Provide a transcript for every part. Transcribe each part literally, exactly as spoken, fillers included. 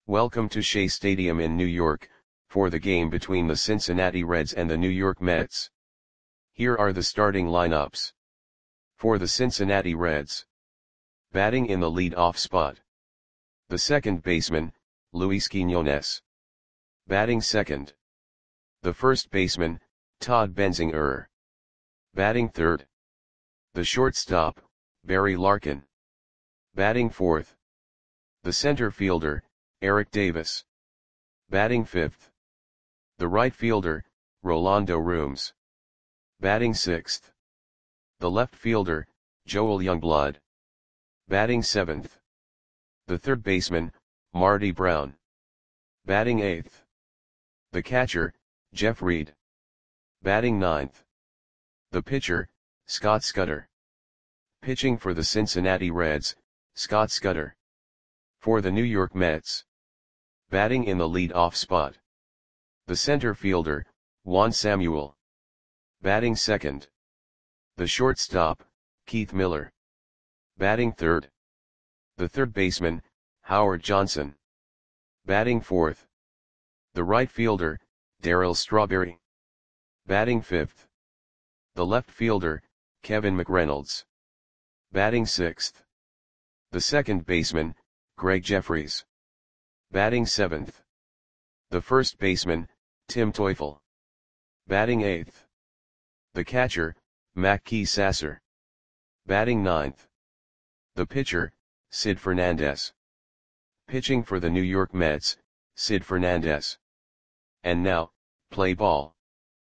Welcome to Shea Stadium in New York, for the game between the Cincinnati Reds and the New York Mets. Here are the starting lineups. For the Cincinnati Reds. Batting in the lead-off spot. The second baseman, Luis Quiñones. Batting second. The first baseman, Todd Benzinger. Batting third. The shortstop, Barry Larkin. Batting fourth. The center fielder, Eric Davis. Batting fifth. The right fielder, Rolando Rooms. Batting sixth. The left fielder, Joel Youngblood. Batting seventh. The third baseman, Marty Brown. Batting eighth. The catcher, Jeff Reed. Batting ninth. The pitcher, Scott Scudder. Pitching for the Cincinnati Reds, Scott Scudder. For the New York Mets. Batting in the lead-off spot. The center fielder, Juan Samuel. Batting second. The shortstop, Keith Miller. Batting third. The third baseman, Howard Johnson. Batting fourth. The right fielder, Darryl Strawberry. Batting fifth. The left fielder, Kevin McReynolds. Batting sixth. The second baseman, Greg Jeffries. Batting seventh. The first baseman, Tim Teufel. Batting eighth. The catcher, Mackey Sasser. Batting ninth. The pitcher, Sid Fernandez. Pitching for the New York Mets, Sid Fernandez. And now, play ball.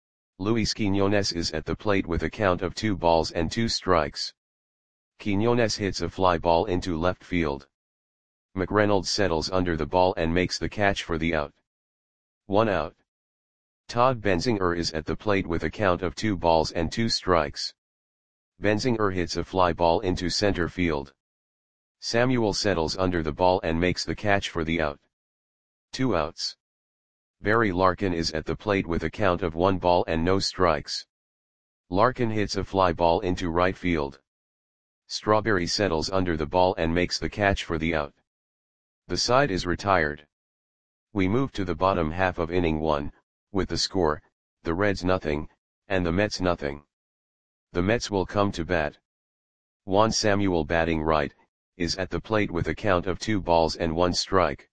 Luis Quiñones is at the plate with a count of two balls and two strikes. Quiñones hits a fly ball into left field. McReynolds settles under the ball and makes the catch for the out. One out. Todd Benzinger is at the plate with a count of two balls and two strikes. Benzinger hits a fly ball into center field. Samuel settles under the ball and makes the catch for the out. Two outs. Barry Larkin is at the plate with a count of one ball and no strikes. Larkin hits a fly ball into right field. Strawberry settles under the ball and makes the catch for the out. The side is retired. We move to the bottom half of inning one, with the score, the Reds nothing, and the Mets nothing. The Mets will come to bat. Juan Samuel batting right, is at the plate with a count of two balls and one strike.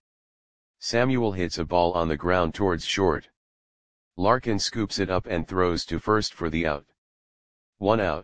Samuel hits a ball on the ground towards short. Larkin scoops it up and throws to first for the out. One out.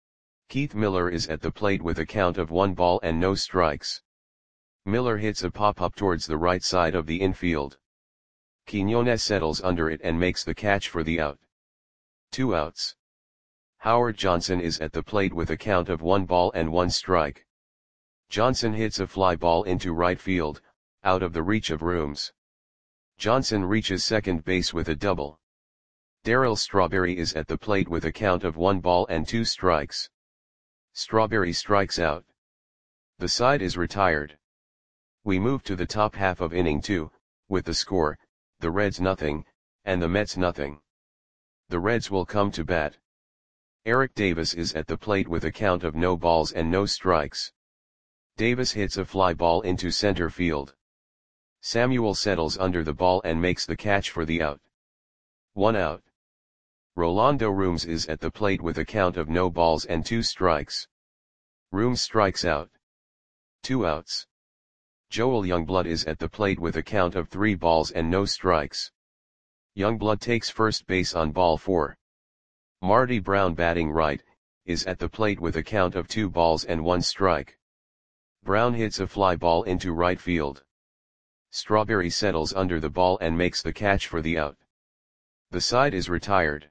Keith Miller is at the plate with a count of one ball and no strikes. Miller hits a pop-up towards the right side of the infield. Quiñones settles under it and makes the catch for the out. Two outs. Howard Johnson is at the plate with a count of one ball and one strike. Johnson hits a fly ball into right field, out of the reach of Rooms. Johnson reaches second base with a double. Darryl Strawberry is at the plate with a count of one ball and two strikes. Strawberry strikes out. The side is retired. We move to the top half of inning two, with the score, the Reds nothing, and the Mets nothing. The Reds will come to bat. Eric Davis is at the plate with a count of no balls and no strikes. Davis hits a fly ball into center field. Samuel settles under the ball and makes the catch for the out. One out. Rolando Rooms is at the plate with a count of no balls and two strikes. Rooms strikes out. Two outs. Joel Youngblood is at the plate with a count of three balls and no strikes. Youngblood takes first base on ball four. Marty Brown batting right, is at the plate with a count of two balls and one strike. Brown hits a fly ball into right field. Strawberry settles under the ball and makes the catch for the out. The side is retired.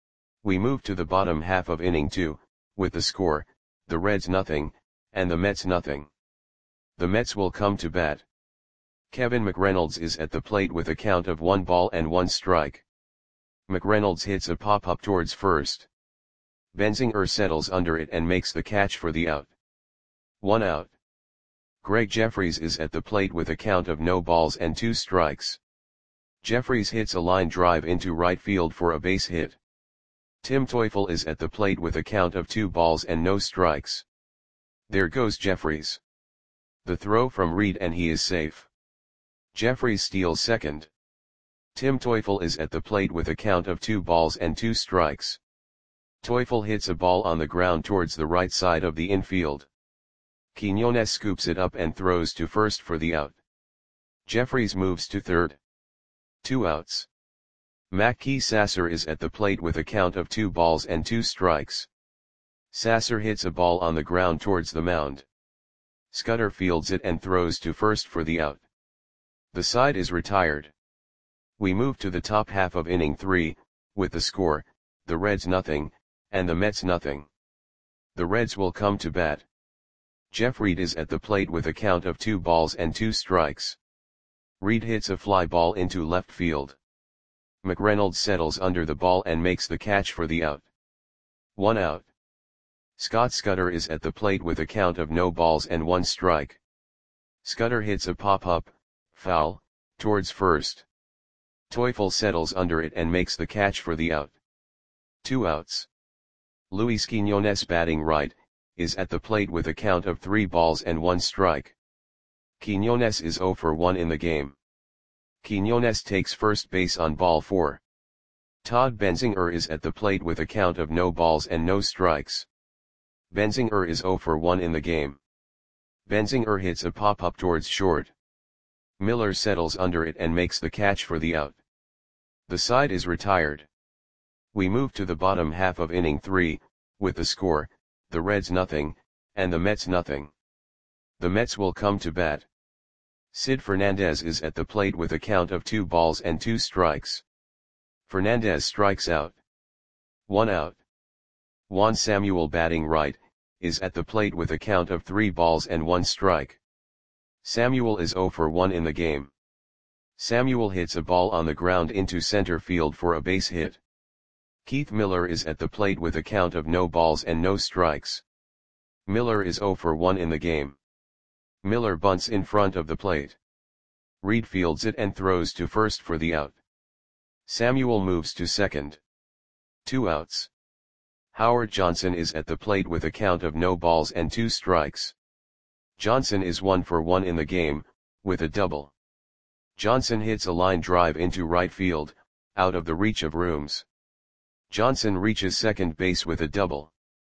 We move to the bottom half of inning two, with the score, the Reds nothing, and the Mets nothing. The Mets will come to bat. Kevin McReynolds is at the plate with a count of one ball and one strike. McReynolds hits a pop-up towards first. Benzinger settles under it and makes the catch for the out. One out. Greg Jeffries is at the plate with a count of no balls and two strikes. Jeffries hits a line drive into right field for a base hit. Tim Teufel is at the plate with a count of two balls and no strikes. There goes Jeffries. The throw from Reed and he is safe. Jeffries steals second. Tim Teufel is at the plate with a count of two balls and two strikes. Teufel hits a ball on the ground towards the right side of the infield. Quiñones scoops it up and throws to first for the out. Jeffries moves to third. Two outs. Mackey Sasser is at the plate with a count of two balls and two strikes. Sasser hits a ball on the ground towards the mound. Scudder fields it and throws to first for the out. The side is retired. We move to the top half of inning three, with the score, the Reds nothing, and the Mets nothing. The Reds will come to bat. Jeff Reed is at the plate with a count of two balls and two strikes. Reed hits a fly ball into left field. McReynolds settles under the ball and makes the catch for the out. One out. Scott Scudder is at the plate with a count of no balls and one strike. Scudder hits a pop-up, foul, towards first. Teufel settles under it and makes the catch for the out. Two outs. Luis Quiñones, batting right, is at the plate with a count of three balls and one strike. Quiñones is oh for one in the game. Quiñones takes first base on ball four. Todd Benzinger is at the plate with a count of no balls and no strikes. Benzinger is oh for one in the game. Benzinger hits a pop-up towards short. Miller settles under it and makes the catch for the out. The side is retired. We move to the bottom half of inning three, with the score, the Reds nothing, and the Mets nothing. The Mets will come to bat. Sid Fernandez is at the plate with a count of two balls and two strikes. Fernandez strikes out. One out. Juan Samuel, batting right, is at the plate with a count of three balls and one strike. Samuel is oh for one in the game. Samuel hits a ball on the ground into center field for a base hit. Keith Miller is at the plate with a count of no balls and no strikes. Miller is oh for one in the game. Miller bunts in front of the plate. Reed fields it and throws to first for the out. Samuel moves to second. Two outs. Howard Johnson is at the plate with a count of no balls and two strikes. Johnson is one for one in the game, with a double. Johnson hits a line drive into right field, out of the reach of Rooms. Johnson reaches second base with a double.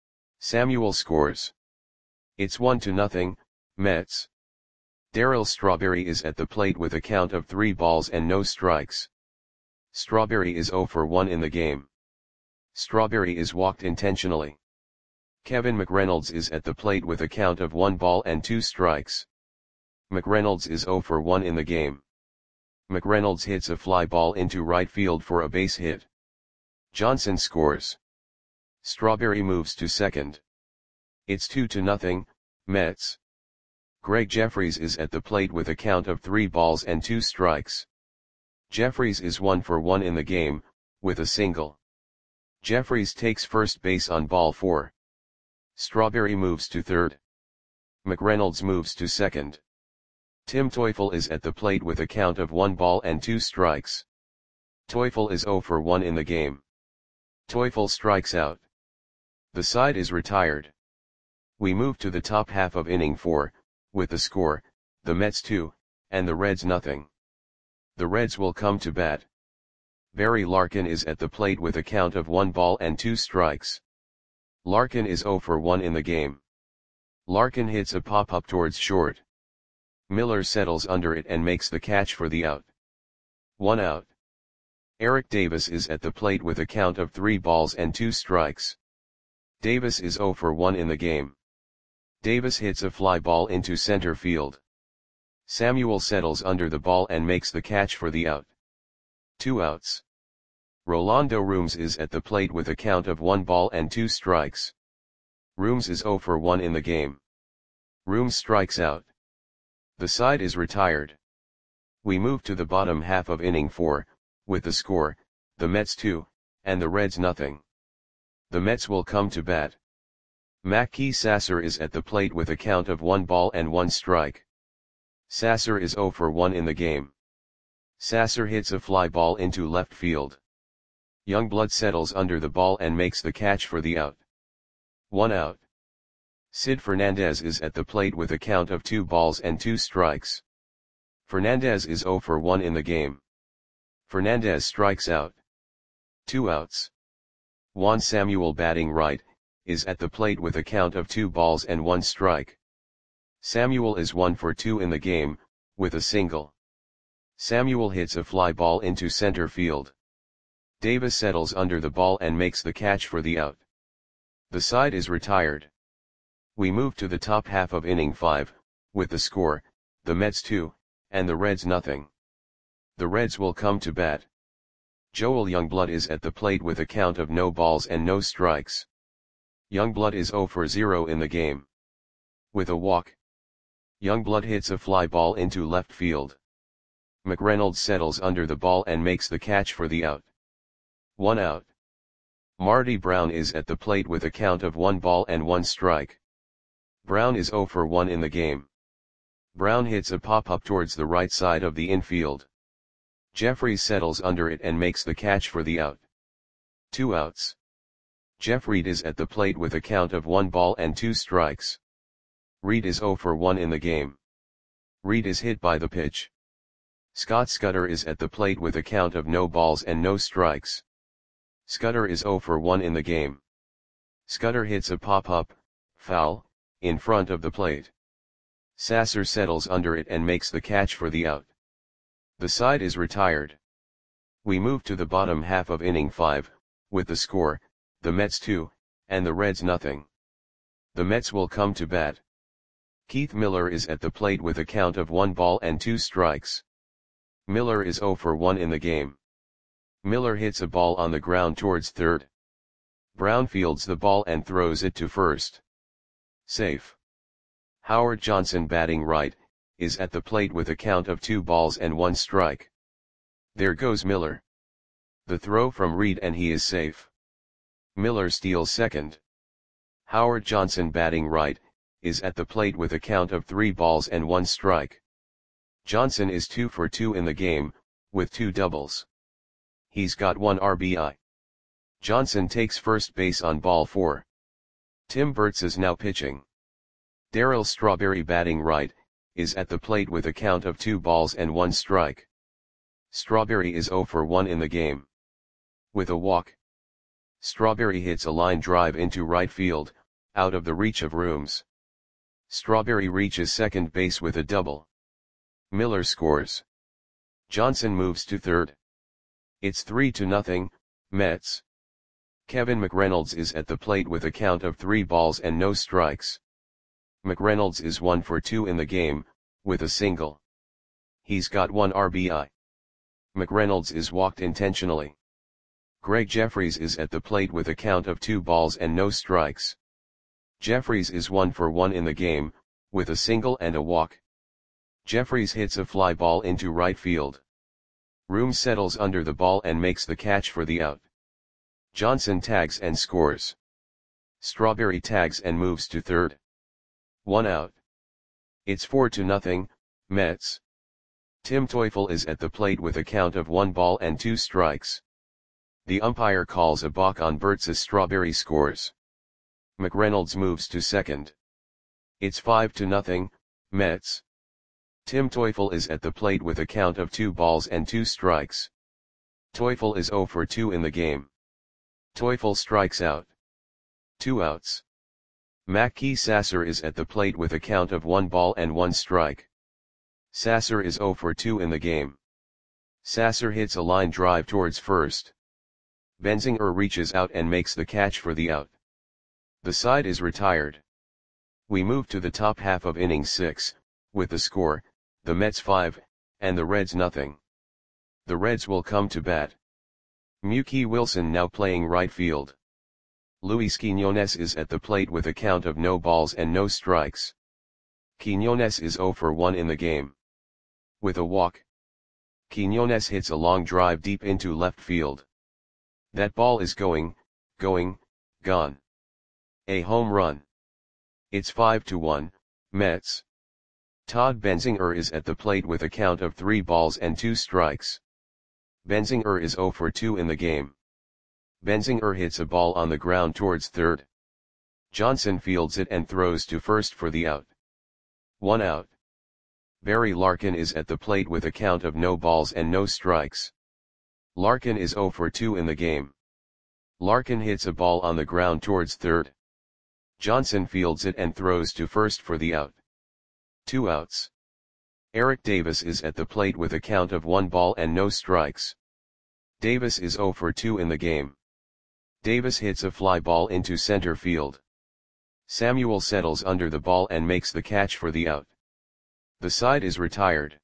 Samuel scores. It's one to nothing, Mets. Darryl Strawberry is at the plate with a count of three balls and no strikes. Strawberry is oh for one in the game. Strawberry is walked intentionally. Kevin McReynolds is at the plate with a count of one ball and two strikes. McReynolds is oh for one in the game. McReynolds hits a fly ball into right field for a base hit. Johnson scores. Strawberry moves to second. It's two to nothing, Mets. Greg Jeffries is at the plate with a count of three balls and two strikes. Jeffries is one for one in the game, with a single. Jeffries takes first base on ball four. Strawberry moves to third. McReynolds moves to second. Tim Teufel is at the plate with a count of one ball and two strikes. Teufel is oh for one in the game. Teufel strikes out. The side is retired. We move to the top half of inning four, with the score, the Mets two, and the Reds nothing. The Reds will come to bat. Barry Larkin is at the plate with a count of one ball and two strikes. Larkin is oh for one in the game. Larkin hits a pop-up towards short. Miller settles under it and makes the catch for the out. One out. Eric Davis is at the plate with a count of three balls and two strikes. Davis is oh for one in the game. Davis hits a fly ball into center field. Samuel settles under the ball and makes the catch for the out. Two outs. Rolando Rooms is at the plate with a count of one ball and two strikes. Rooms is oh for one in the game. Rooms strikes out. The side is retired. We move to the bottom half of inning four, with the score, the Mets two, and the Reds nothing. The Mets will come to bat. Mackey Sasser is at the plate with a count of one ball and one strike. Sasser is oh for one in the game. Sasser hits a fly ball into left field. Youngblood settles under the ball and makes the catch for the out. One out. Sid Fernandez is at the plate with a count of two balls and two strikes. Fernandez is zero for one in the game. Fernandez strikes out. Two outs. Juan Samuel batting right, is at the plate with a count of two balls and one strike. Samuel is one for two in the game, with a single. Samuel hits a fly ball into center field. Davis settles under the ball and makes the catch for the out. The side is retired. We move to the top half of inning five, with the score, the Mets two, and the Reds nothing. The Reds will come to bat. Joel Youngblood is at the plate with a count of no balls and no strikes. Youngblood is zero for zero in the game. With a walk, Youngblood hits a fly ball into left field. McReynolds settles under the ball and makes the catch for the out. One out. Marty Brown is at the plate with a count of one ball and one strike. Brown is zero for one in the game. Brown hits a pop-up towards the right side of the infield. Jeffries settles under it and makes the catch for the out. Two outs. Jeff Reed is at the plate with a count of one ball and two strikes. Reed is zero for one in the game. Reed is hit by the pitch. Scott Scudder is at the plate with a count of no balls and no strikes. Scudder is zero for one in the game. Scudder hits a pop-up, foul, in front of the plate. Sasser settles under it and makes the catch for the out. The side is retired. We move to the bottom half of inning five, with the score, the Mets two, and the Reds nothing. The Mets will come to bat. Keith Miller is at the plate with a count of one ball and two strikes. Miller is zero for one in the game. Miller hits a ball on the ground towards third. Brown fields the ball and throws it to first. Safe. Howard Johnson batting right, is at the plate with a count of two balls and one strike. There goes Miller. The throw from Reed and he is safe. Miller steals second. Howard Johnson batting right, is at the plate with a count of three balls and one strike. Johnson is two for two in the game, with two doubles. He's got one R B I. Johnson takes first base on ball four. Tim Burtz is now pitching. Darryl Strawberry batting right, is at the plate with a count of two balls and one strike. Strawberry is zero for one in the game. With a walk, Strawberry hits a line drive into right field, out of the reach of rooms. Strawberry reaches second base with a double. Miller scores. Johnson moves to third. It's three to nothing, Mets. Kevin McReynolds is at the plate with a count of three balls and no strikes. McReynolds is one for two in the game, with a single. He's got one R B I. McReynolds is walked intentionally. Greg Jeffries is at the plate with a count of two balls and no strikes. Jeffries is one for one in the game, with a single and a walk. Jeffries hits a fly ball into right field. Room settles under the ball and makes the catch for the out. Johnson tags and scores. Strawberry tags and moves to third. One out. It's four to nothing, Mets. Tim Teufel is at the plate with a count of one ball and two strikes. The umpire calls a balk on Burtz as Strawberry scores. McReynolds moves to second. It's five to nothing, Mets. Tim Teufel is at the plate with a count of two balls and two strikes. Teufel is zero for two in the game. Teufel strikes out. Two outs. Mackey Sasser is at the plate with a count of one ball and one strike. Sasser is zero for two in the game. Sasser hits a line drive towards first. Benzinger reaches out and makes the catch for the out. The side is retired. We move to the top half of inning six, with the score, the Mets five, and the Reds nothing. The Reds will come to bat. Mookie Wilson now playing right field. Luis Quiñones is at the plate with a count of no balls and no strikes. Quiñones is zero for one in the game. With a walk, Quiñones hits a long drive deep into left field. That ball is going, going, gone. A home run. It's five to one, Mets. Todd Benzinger is at the plate with a count of three balls and two strikes. Benzinger is zero for two in the game. Benzinger hits a ball on the ground towards third. Johnson fields it and throws to first for the out. One out. Barry Larkin is at the plate with a count of no balls and no strikes. Larkin is zero for two in the game. Larkin hits a ball on the ground towards third. Johnson fields it and throws to first for the out. Two outs. Eric Davis is at the plate with a count of one ball and no strikes. Davis is zero for two in the game. Davis hits a fly ball into center field. Samuel settles under the ball and makes the catch for the out. The side is retired.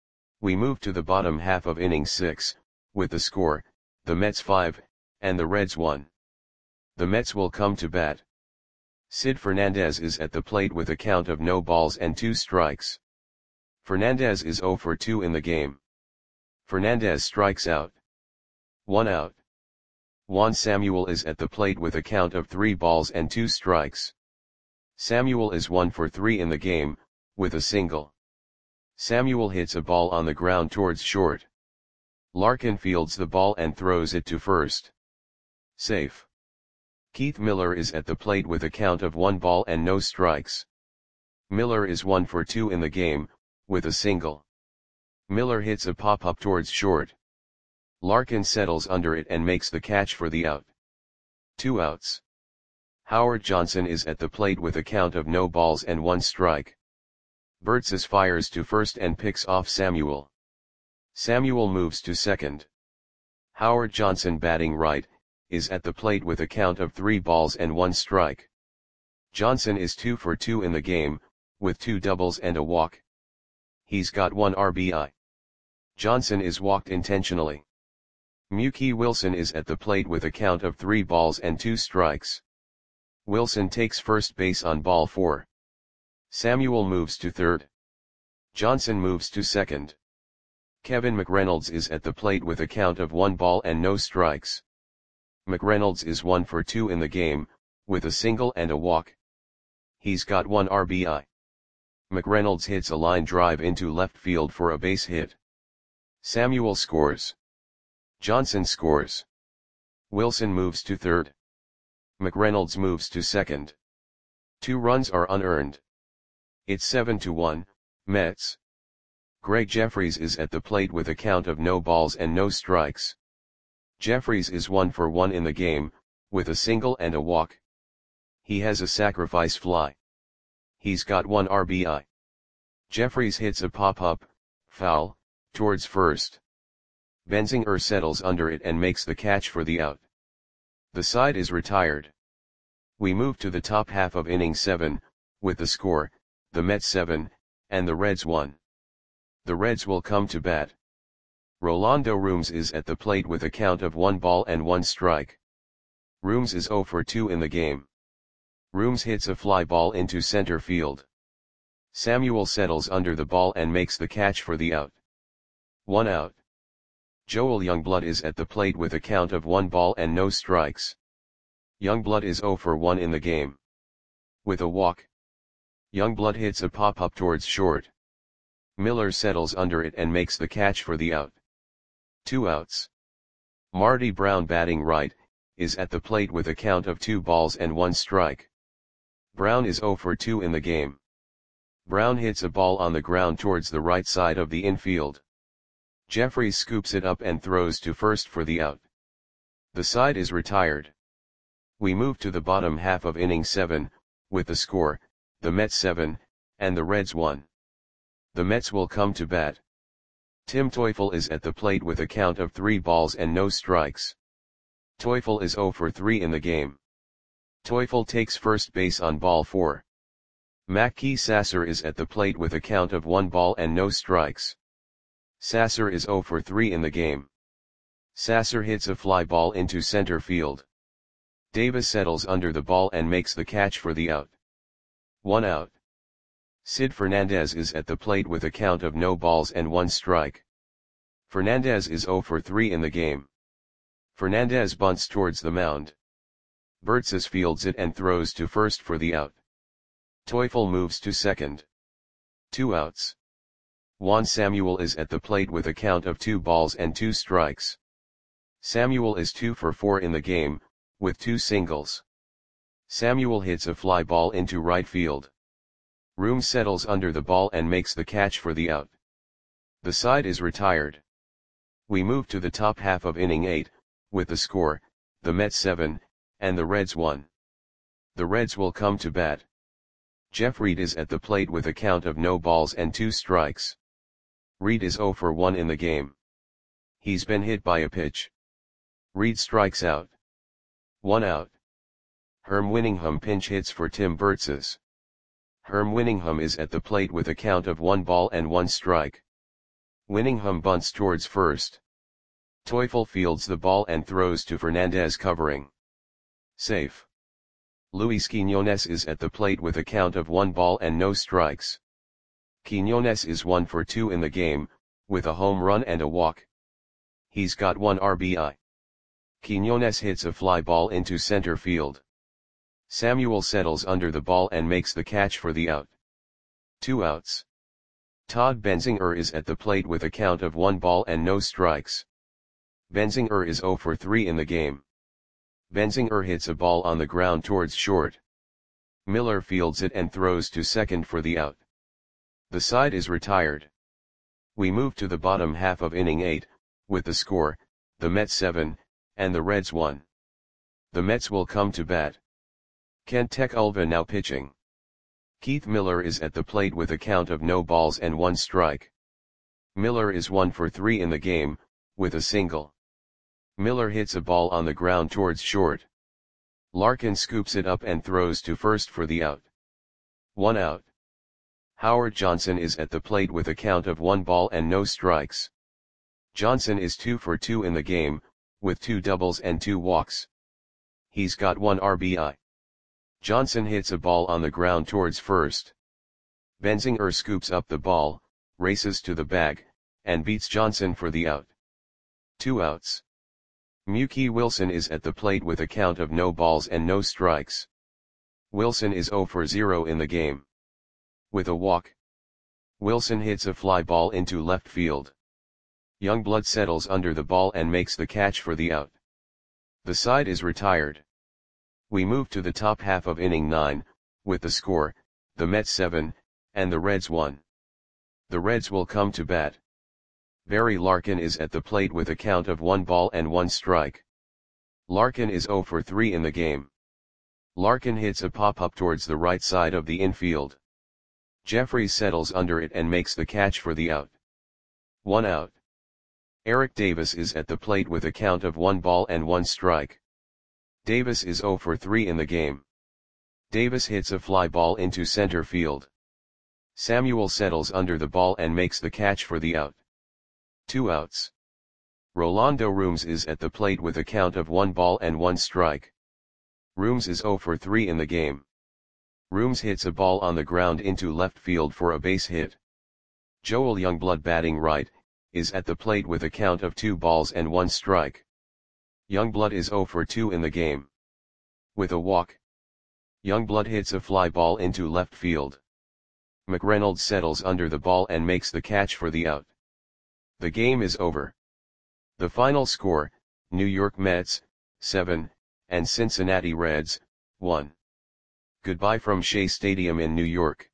We move to the bottom half of inning six, with the score, the Mets five, and the Reds one. The Mets will come to bat. Sid Fernandez is at the plate with a count of no balls and two strikes. Fernandez is zero for two in the game. Fernandez strikes out. One out. Juan Samuel is at the plate with a count of three balls and two strikes. Samuel is one for three in the game, with a single. Samuel hits a ball on the ground towards short. Larkin fields the ball and throws it to first. Safe. Keith Miller is at the plate with a count of one ball and no strikes. Miller is one for two in the game, with a single. Miller hits a pop-up towards short. Larkin settles under it and makes the catch for the out. Two outs. Howard Johnson is at the plate with a count of no balls and one strike. Burtsis fires to first and picks off Samuel. Samuel moves to second. Howard Johnson, batting right, is at the plate with a count of three balls and one strike. Johnson is two for two in the game, with two doubles and a walk. He's got one R B I. Johnson is walked intentionally. Mookie Wilson is at the plate with a count of three balls and two strikes. Wilson takes first base on ball four. Samuel moves to third. Johnson moves to second. Kevin McReynolds is at the plate with a count of one ball and no strikes. McReynolds is one for two in the game, with a single and a walk. He's got one R B I. McReynolds hits a line drive into left field for a base hit. Samuel scores. Johnson scores. Wilson moves to third. McReynolds moves to second. Two runs are unearned. It's seven to one, Mets. Greg Jeffries is at the plate with a count of no balls and no strikes. Jeffries is one for one in the game, with a single and a walk. He has a sacrifice fly. He's got one R B I. Jeffries hits a pop-up, foul, towards first. Benzinger settles under it and makes the catch for the out. The side is retired. We move to the top half of inning seven, with the score, the Mets seven, and the Reds one. The Reds will come to bat. Rolando Rooms is at the plate with a count of one ball and one strike. Rooms is zero for two in the game. Rooms hits a fly ball into center field. Samuel settles under the ball and makes the catch for the out. One out. Joel Youngblood is at the plate with a count of one ball and no strikes. Youngblood is zero for one in the game. With a walk. Youngblood hits a pop-up towards short. Miller settles under it and makes the catch for the out. Two outs. Marty Brown, batting right, is at the plate with a count of two balls and one strike. Brown is zero for two in the game. Brown hits a ball on the ground towards the right side of the infield. Jeffries scoops it up and throws to first for the out. The side is retired. We move to the bottom half of inning seven, with the score, the Mets seven, and the Reds one. The Mets will come to bat. Tim Teufel is at the plate with a count of three balls and no strikes. Teufel is zero for three in the game. Teufel takes first base on ball four. Mackey Sasser is at the plate with a count of one ball and no strikes. Sasser is zero for three in the game. Sasser hits a fly ball into center field. Davis settles under the ball and makes the catch for the out. One out. Sid Fernandez is at the plate with a count of no balls and one strike. Fernandez is zero for three in the game. Fernandez bunts towards the mound. Burtsis fields it and throws to first for the out. Teufel moves to second. Two outs. Juan Samuel is at the plate with a count of two balls and two strikes. Samuel is two for four in the game, with two singles. Samuel hits a fly ball into right field. Rooms settles under the ball and makes the catch for the out. The side is retired. We move to the top half of inning eight, with the score, the Mets seven, and the Reds one. The Reds will come to bat. Jeff Reed is at the plate with a count of no balls and two strikes. Reed is oh for one in the game. He's been hit by a pitch. Reed strikes out. One out. Herm Winningham pinch hits for Tim Burtzes. Herm Winningham is at the plate with a count of one ball and one strike. Winningham bunts towards first. Teufel fields the ball and throws to Fernandez covering. Safe. Luis Quiñones is at the plate with a count of one ball and no strikes. Quiñones is one for two in the game, with a home run and a walk. He's got one R B I. Quiñones hits a fly ball into center field. Samuel settles under the ball and makes the catch for the out. Two outs. Todd Benzinger is at the plate with a count of one ball and no strikes. Benzinger is oh for three in the game. Benzinger hits a ball on the ground towards short. Miller fields it and throws to second for the out. The side is retired. We move to the bottom half of inning eight, with the score, the Mets seven, and the Reds one. The Mets will come to bat. Kent Tekulve now pitching. Keith Miller is at the plate with a count of no balls and one strike. Miller is one for three in the game, with a single. Miller hits a ball on the ground towards short. Larkin scoops it up and throws to first for the out. One out. Howard Johnson is at the plate with a count of one ball and no strikes. Johnson is two for two in the game, with two doubles and two walks. He's got one R B I. Johnson hits a ball on the ground towards first. Benzinger scoops up the ball, races to the bag, and beats Johnson for the out. Two outs. Mookie Wilson is at the plate with a count of no balls and no strikes. Wilson is oh for zero in the game. With a walk. Wilson hits a fly ball into left field. Youngblood settles under the ball and makes the catch for the out. The side is retired. We move to the top half of inning nine, with the score, the Mets seven, and the Reds one. The Reds will come to bat. Barry Larkin is at the plate with a count of one ball and one strike. Larkin is oh for three in the game. Larkin hits a pop-up towards the right side of the infield. Jeffries settles under it and makes the catch for the out. One out. Eric Davis is at the plate with a count of one ball and one strike. Davis is oh for three in the game. Davis hits a fly ball into center field. Samuel settles under the ball and makes the catch for the out. Two outs. Rolando Rooms is at the plate with a count of one ball and one strike. Rooms is oh for three in the game. Rooms hits a ball on the ground into left field for a base hit. Joel Youngblood batting right, is at the plate with a count of two balls and one strike. Youngblood is oh for two in the game. With a walk. Youngblood hits a fly ball into left field. McReynolds settles under the ball and makes the catch for the out. The game is over. The final score, New York Mets, seven, and Cincinnati Reds, one. Goodbye from Shea Stadium in New York.